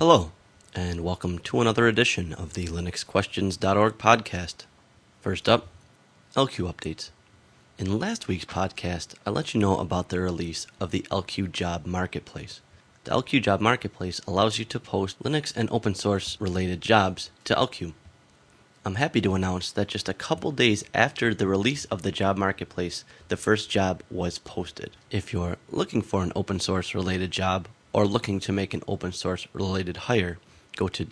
Hello, and welcome to another edition of the LinuxQuestions.org podcast. First up, LQ updates. In last week's podcast, I let you know about the release of the LQ Job Marketplace. The LQ Job Marketplace allows you to post Linux and open source related jobs to LQ. I'm happy to announce that just a couple days after the release of the Job Marketplace, the first job was posted. If you're looking for an open source related job or looking to make an open source related hire, go to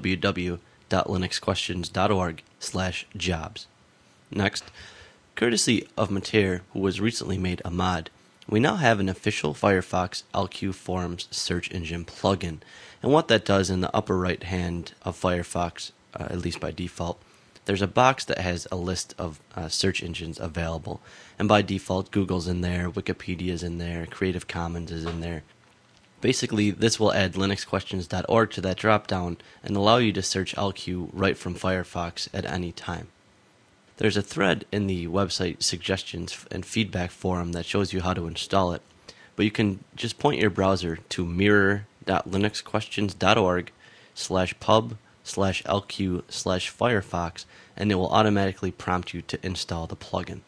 www.linuxquestions.org/jobs. Next, courtesy of Mater, who was recently made a mod, we now have an official Firefox LQ Forums search engine plugin. And what that does in the upper right hand of Firefox, at least by default, there's a box that has a list of search engines available. And by default, Google's in there, Wikipedia's in there, Creative Commons is in there. Basically, this will add linuxquestions.org to that dropdown and allow you to search LQ right from Firefox at any time. There's a thread in the website suggestions and feedback forum that shows you how to install it, but you can just point your browser to mirror.linuxquestions.org/pub/LQ/Firefox, and it will automatically prompt you to install the plugin.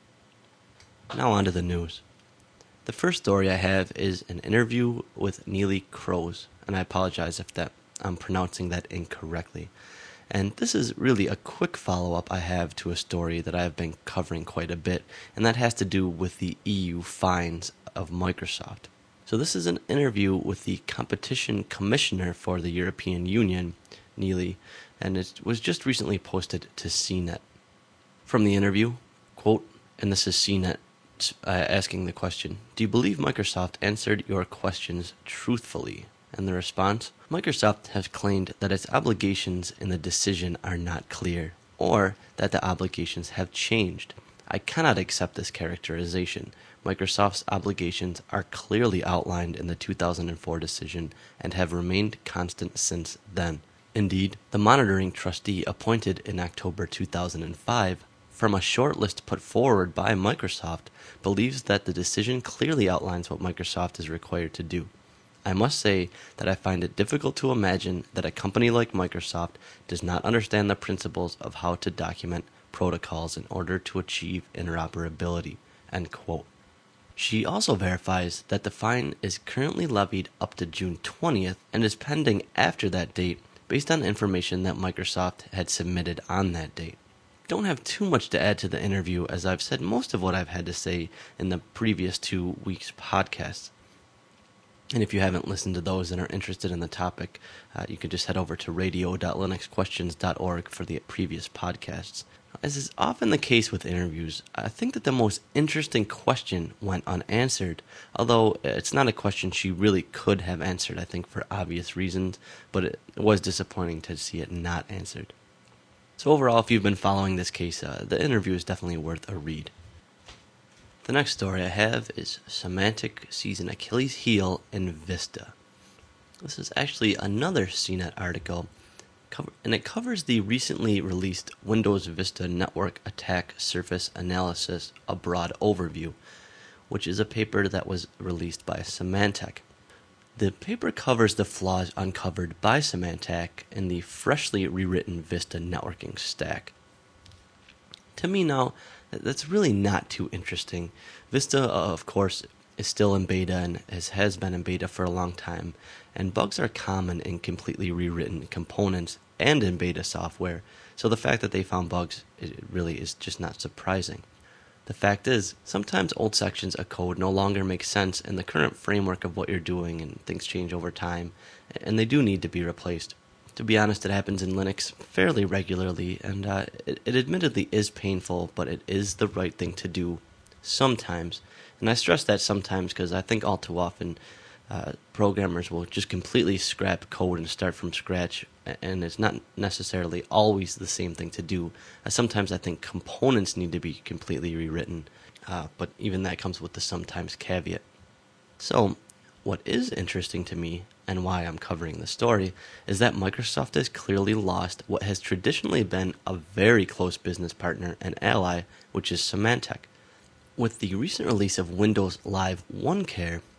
Now on to the news. The first story I have is an interview with Neelie Kroes, and I apologize if I'm pronouncing that incorrectly. And this is really a quick follow-up I have to a story that I've been covering quite a bit, and that has to do with the EU fines of Microsoft. So this is an interview with the Competition Commissioner for the European Union, Neelie, and it was just recently posted to CNET. From the interview, quote, and this is CNET asking the question, "Do you believe Microsoft answered your questions truthfully?" And the response, Microsoft has claimed that its obligations in the decision are not clear, or that the obligations have changed. I cannot accept this characterization. Microsoft's obligations are clearly outlined in the 2004 decision and have remained constant since then. Indeed, the monitoring trustee appointed in October 2005 from a short list put forward by Microsoft believes that the decision clearly outlines what Microsoft is required to do. I must say that I find it difficult to imagine that a company like Microsoft does not understand the principles of how to document protocols in order to achieve interoperability. End quote. She also verifies that the fine is currently levied up to June 20th and is pending after that date based on information that Microsoft had submitted on that date. Don't have too much to add to the interview, as I've said most of what I've had to say in the previous 2 weeks' podcasts. And if you haven't listened to those and are interested in the topic, you can just head over to radio.linuxquestions.org for the previous podcasts. As is often the case with interviews, I think that the most interesting question went unanswered, although it's not a question she really could have answered, I think, for obvious reasons, but it was disappointing to see it not answered. So overall, if you've been following this case, the interview is definitely worth a read. The next story I have is Symantec sees an Achilles heel in Vista. This is actually another CNET article, and it covers the recently released Windows Vista Network Attack Surface Analysis, a broad overview, which is a paper that was released by Symantec. The paper covers the flaws uncovered by Symantec in the freshly rewritten Vista networking stack. To me now, that's really not too interesting. Vista, of course, is still in beta and has been in beta for a long time, and bugs are common in completely rewritten components and in beta software, so the fact that they found bugs, it really is just not surprising. The fact is, sometimes old sections of code no longer make sense in the current framework of what you're doing, and things change over time, and they do need to be replaced. To be honest, it happens in Linux fairly regularly, and it admittedly is painful, but it is the right thing to do sometimes. And I stress that sometimes because I think all too often programmers will just completely scrap code and start from scratch, and it's not necessarily always the same thing to do. Sometimes I think components need to be completely rewritten, but even that comes with the sometimes caveat. So, what is interesting to me, and why I'm covering the story, is that Microsoft has clearly lost what has traditionally been a very close business partner and ally, which is Symantec. With the recent release of Windows Live OneCare,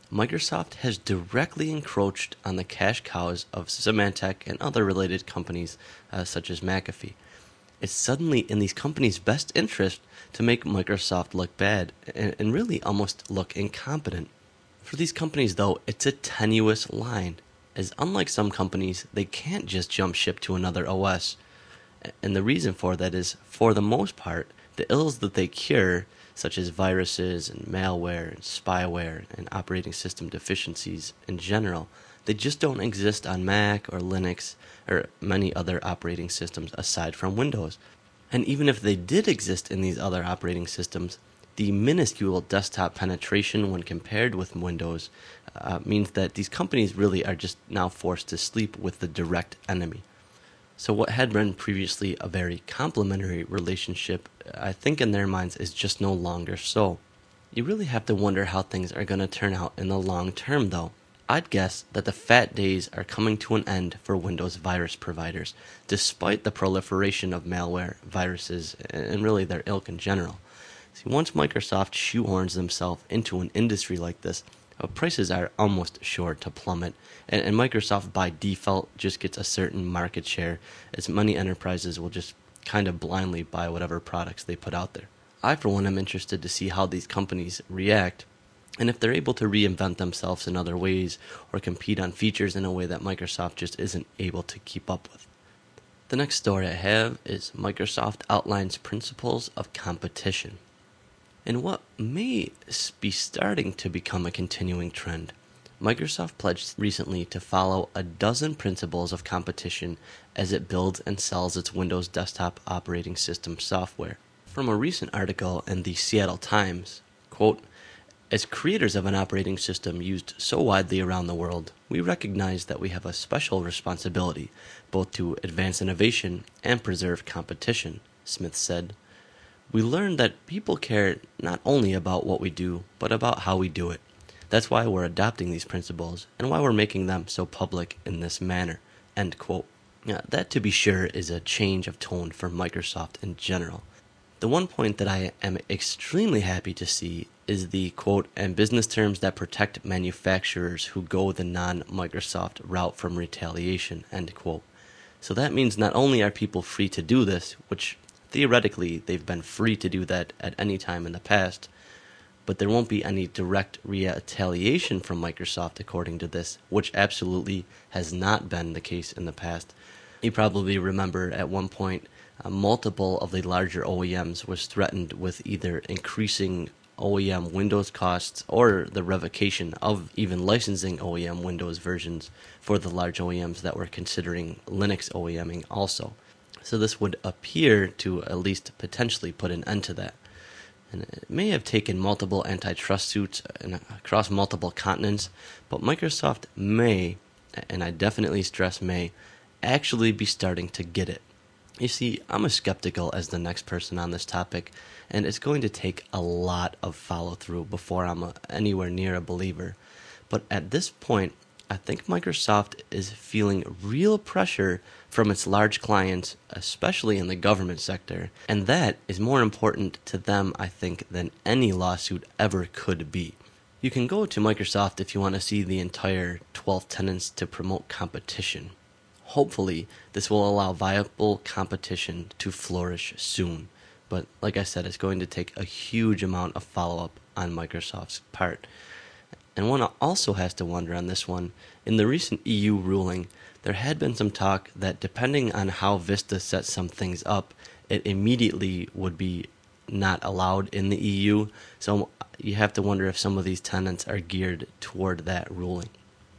Microsoft has directly encroached on the cash cows of Symantec and other related companies such as McAfee. It's suddenly in these companies' best interest to make Microsoft look bad and really almost look incompetent. For these companies, though, it's a tenuous line, as unlike some companies, they can't just jump ship to another OS. And the reason for that is, for the most part, the ills that they cure, such as viruses and malware and spyware and operating system deficiencies in general, they just don't exist on Mac or Linux or many other operating systems aside from Windows. And even if they did exist in these other operating systems, the minuscule desktop penetration when compared with Windows means that these companies really are just now forced to sleep with the direct enemy. So what had been previously a very complementary relationship, I think in their minds is just no longer so. You really have to wonder how things are going to turn out in the long term, though. I'd guess that the fat days are coming to an end for Windows virus providers, despite the proliferation of malware, viruses, and really their ilk in general. See, once Microsoft shoehorns themselves into an industry like this, prices are almost sure to plummet, and Microsoft by default just gets a certain market share, as many enterprises will just kind of blindly buy whatever products they put out there. I, for one, am interested to see how these companies react, and if they're able to reinvent themselves in other ways or compete on features in a way that Microsoft just isn't able to keep up with. The next story I have is Microsoft outlines principles of competition. In what may be starting to become a continuing trend, Microsoft pledged recently to follow a dozen principles of competition as it builds and sells its Windows desktop operating system software. From a recent article in the Seattle Times, quote, "As creators of an operating system used so widely around the world, we recognize that we have a special responsibility both to advance innovation and preserve competition," Smith said. "We learned that people care not only about what we do, but about how we do it. That's why we're adopting these principles and why we're making them so public in this manner." End quote. Now, that, to be sure, is a change of tone for Microsoft in general. The one point that I am extremely happy to see is the quote, "and business terms that protect manufacturers who go the non-Microsoft route from retaliation," end quote. So that means not only are people free to do this, which theoretically they've been free to do that at any time in the past, but there won't be any direct retaliation from Microsoft according to this, which absolutely has not been the case in the past. You probably remember at one point multiple of the larger OEMs was threatened with either increasing OEM Windows costs or the revocation of even licensing OEM Windows versions for the large OEMs that were considering Linux OEMing also. So this would appear to at least potentially put an end to that. And it may have taken multiple antitrust suits across multiple continents, but Microsoft may, and I definitely stress may, actually be starting to get it. You see, I'm as skeptical as the next person on this topic, and it's going to take a lot of follow-through before I'm anywhere near a believer. But at this point, I think Microsoft is feeling real pressure from its large clients, especially in the government sector, and that is more important to them, I think, than any lawsuit ever could be. You can go to Microsoft if you want to see the entire 12 tenets to promote competition. Hopefully, this will allow viable competition to flourish soon. But like I said, it's going to take a huge amount of follow-up on Microsoft's part. And one also has to wonder on this one, in the recent EU ruling, there had been some talk that depending on how Vista sets some things up, it immediately would be not allowed in the EU. So you have to wonder if some of these tenets are geared toward that ruling.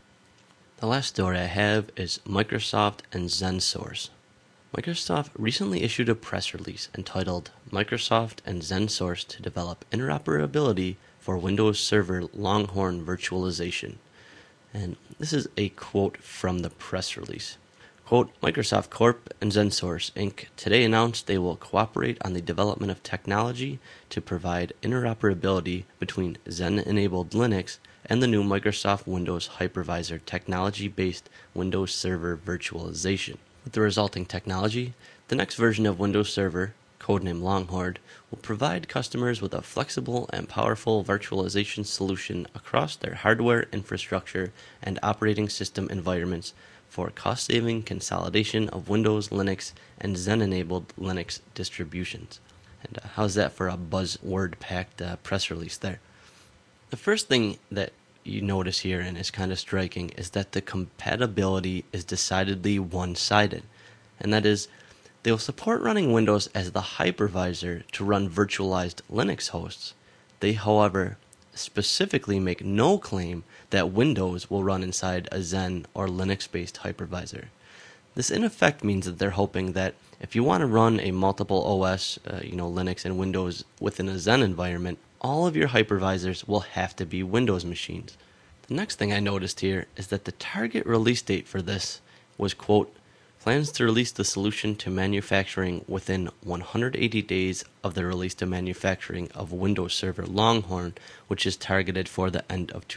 The last story I have is Microsoft and ZenSource. Microsoft recently issued a press release entitled Microsoft and ZenSource to develop interoperability for Windows Server Longhorn virtualization. And this is a quote from the press release. Quote, "Microsoft Corp and ZenSource Inc. today announced they will cooperate on the development of technology to provide interoperability between Zen-enabled Linux and the new Microsoft Windows Hypervisor technology-based Windows Server virtualization. With the resulting technology, the next version of Windows Server, codename Longhorn, will provide customers with a flexible and powerful virtualization solution across their hardware infrastructure and operating system environments for cost-saving consolidation of Windows, Linux, and Xen-enabled Linux distributions. And how's that for a buzzword-packed press release there? The first thing that you notice here, and is kind of striking, is that the compatibility is decidedly one-sided. And that is, they will support running Windows as the hypervisor to run virtualized Linux hosts. They, however, specifically make no claim that Windows will run inside a Xen or Linux-based hypervisor. This in effect means that they're hoping that if you want to run a multiple OS, Linux and Windows within a Xen environment, all of your hypervisors will have to be Windows machines. The next thing I noticed here is that the target release date for this was, quote, plans to release the solution to manufacturing within 180 days of the release to manufacturing of Windows Server Longhorn, which is targeted for the end of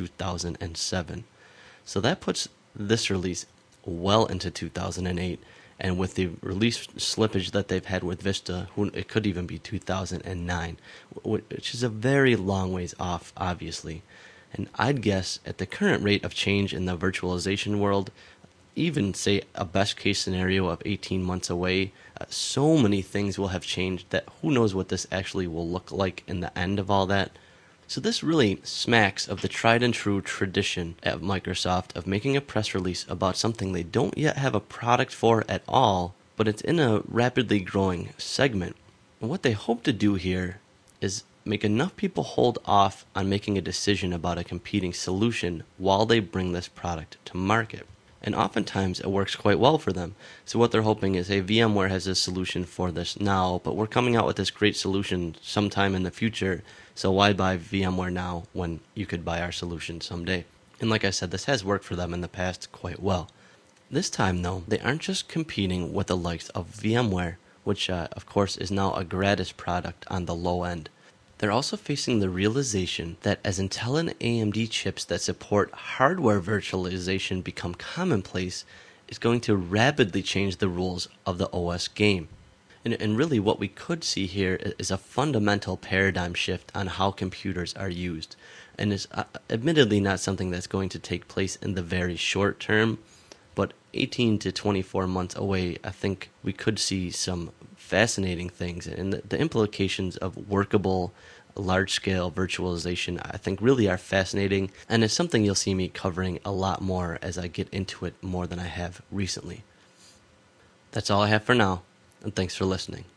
2007. So that puts this release well into 2008, and with the release slippage that they've had with Vista, it could even be 2009, which is a very long ways off, obviously. And I'd guess at the current rate of change in the virtualization world, even say a best case scenario of 18 months away, so many things will have changed that who knows what this actually will look like in the end of all that. So this really smacks of the tried and true tradition at Microsoft of making a press release about something they don't yet have a product for at all, but it's in a rapidly growing segment. And what they hope to do here is make enough people hold off on making a decision about a competing solution while they bring this product to market. And oftentimes it works quite well for them. So what they're hoping is, hey, VMware has a solution for this now, but we're coming out with this great solution sometime in the future, so why buy VMware now when you could buy our solution someday? And like I said, this has worked for them in the past quite well. This time, though, they aren't just competing with the likes of VMware, which of course is now a gratis product on the low end. They're also facing the realization that as Intel and AMD chips that support hardware virtualization become commonplace, it's going to rapidly change the rules of the OS game. And really what we could see here is a fundamental paradigm shift on how computers are used. And is admittedly not something that's going to take place in the very short term, but 18 to 24 months away, I think we could see some fascinating things. And the implications of workable, large-scale virtualization, I think, really are fascinating. And it's something you'll see me covering a lot more as I get into it more than I have recently. That's all I have for now, and thanks for listening.